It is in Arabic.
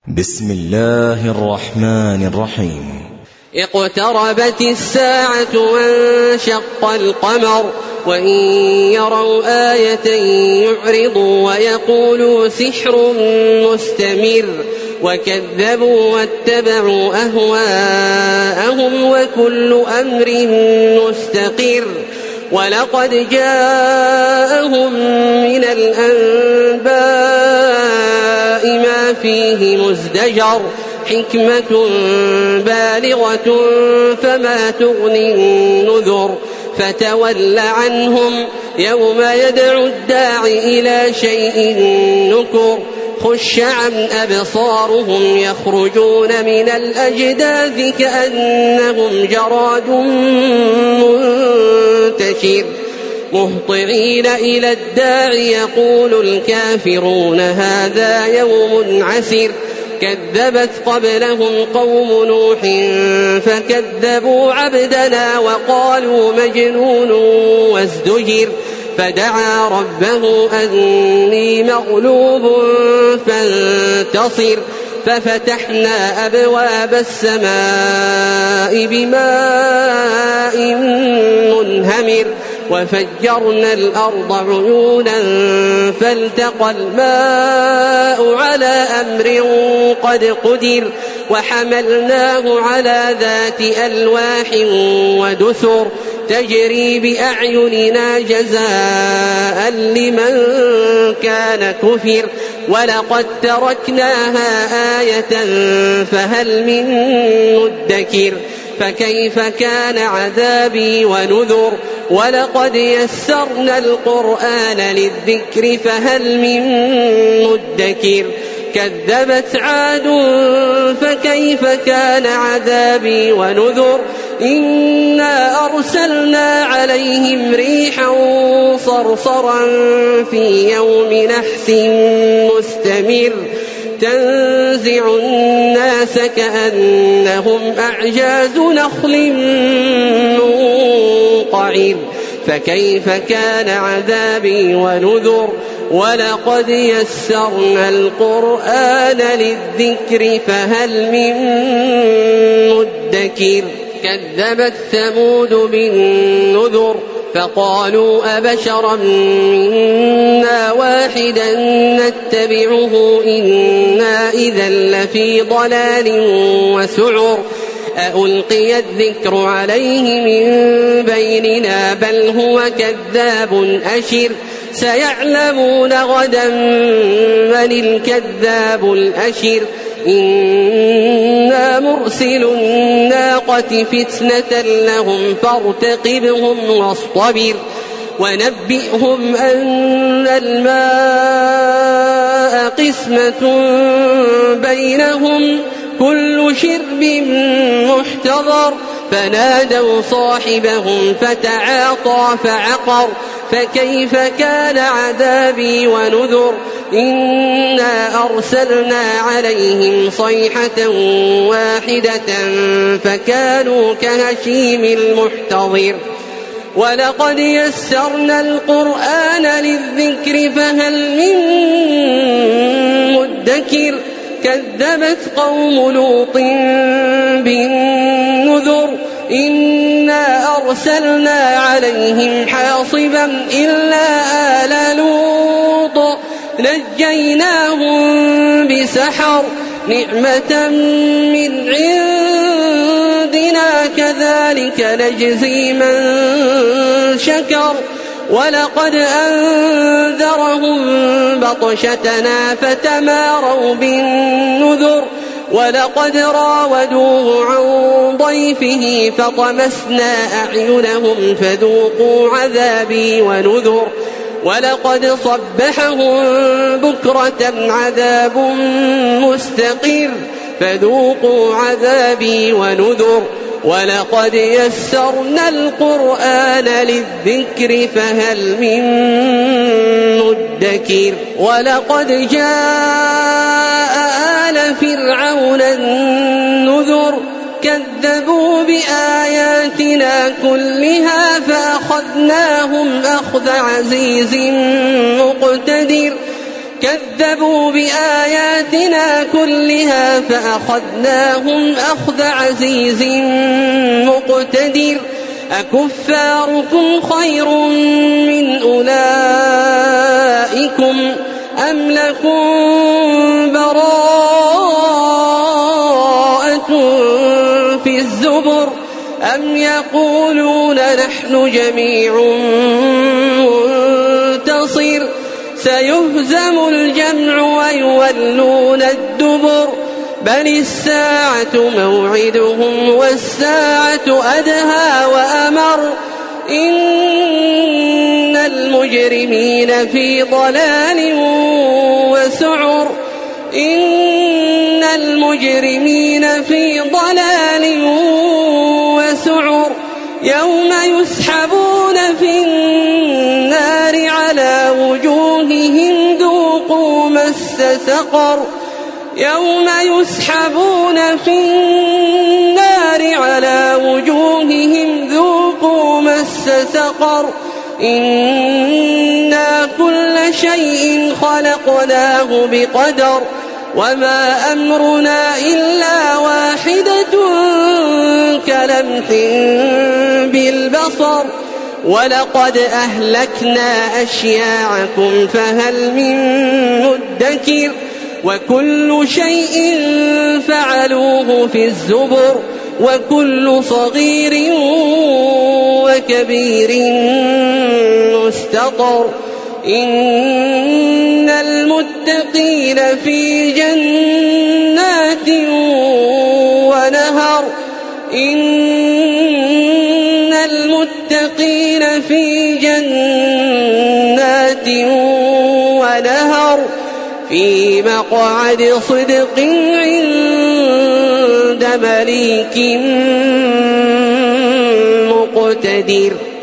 بسم الله الرحمن الرحيم. اقتربت الساعة وانشق القمر وإن يروا آية يعرضوا ويقولوا سحر مستمر وكذبوا واتبعوا أهواءهم وكل أمر مستقر ولقد جاءهم من الأنباء ما فيه مزدجر حكمة بالغة فما تغني النذر فتول عنهم يوم يدعو الداعي إلى شيء نكر خش عن أبصارهم يخرجون من الأجداث كأنهم جراد منتشر مهطعين إلى الداعي يقول الكافرون هذا يوم عسر كذبت قبلهم قوم نوح فكذبوا عبدنا وقالوا مجنون وازدجر فدعا ربه أني مغلوب فانتصر ففتحنا أبواب السماء بماء منهمر وفجرنا الأرض عيونا فالتقى الماء على أمر قد قدر وحملناه على ذات ألواح ودثر تجري بأعيننا جزاء لمن كان كفر ولقد تركناها آية فهل من مدكر فكيف كان عذابي ونذر ولقد يسرنا القرآن للذكر فهل من مدكر كذبت عاد فكيف كان عذابي ونذر إنا أرسلنا عليهم ريحا صرصرا في يوم نحس مستمر تنزع الناس كأنهم أعجاز نخل منقعر فكيف كان عذابي ونذر ولقد يسرنا القرآن للذكر فهل من مدكر كذبت ثمود بالنذر فقالوا أبشرا منا واحدا نتبعه إنا إذا لفي ضلال وسعر ألقي الذكر عليه من بيننا بل هو كذاب أشر سيعلمون غدا من الكذاب الأشر إنا مرسل الناقة فتنة لهم فارتقبهم واصطبر ونبئهم أن الماء قسمة بينهم كل شرب محتضر فنادوا صاحبهم فتعاطى فعقر فكيف كان عذابي ونذر إنا أرسلنا عليهم صيحة واحدة فكانوا كهشيم المحتضر ولقد يسرنا القرآن للذكر فهل من مدكر كذبت قوم لوط بالنذر إنا أرسلنا عليهم حاصبا إلا آل لوط نجيناهم بسحر نعمة من عندنا كذلك نجزي من شكر ولقد أنذرهم بطشتنا فتماروا بالنذر ولقد راودوه عن ضيفه فطمسنا أعينهم فذوقوا عذابي ونذر ولقد صبحهم بكرة عذاب مستقر فذوقوا عذابي ونذر ولقد يسرنا القرآن للذكر فهل من مدكر ولقد جاء آل فرعون النذر كذبوا بآياتنا كلها فأخذناهم أخذ عزيز مقتدر كذبوا بآياتنا كلها فأخذناهم أخذ عزيز مقتدر أكفاركم خير من أولئكم أم لكم براءة في الزبر أم يقولون نحن جميع منتصر سيهزم الجمع ويولون الدبر بل الساعة موعدهم والساعة أدهى وأمر إن المجرمين في ضلال وسعر إن المجرمين في ضلال وسعر يوم يسحبون في النار على وجوههم ذوقوا مس سقر يوم يسحبون في النار على وجوههم ذوقوا مس سقر إنا كل شيء خلقناه بقدر وما أمرنا إلا واحدة كلمح بالبصر ولقد أهلكنا أشياعكم فهل من مدكر وكل شيء فعلوه في الزبر وكل صغير وكبير مستطر إن المتقين في جنات ونهر إن المتقين في جنات ونهر في مقعد صدق عند مليك مقتدر.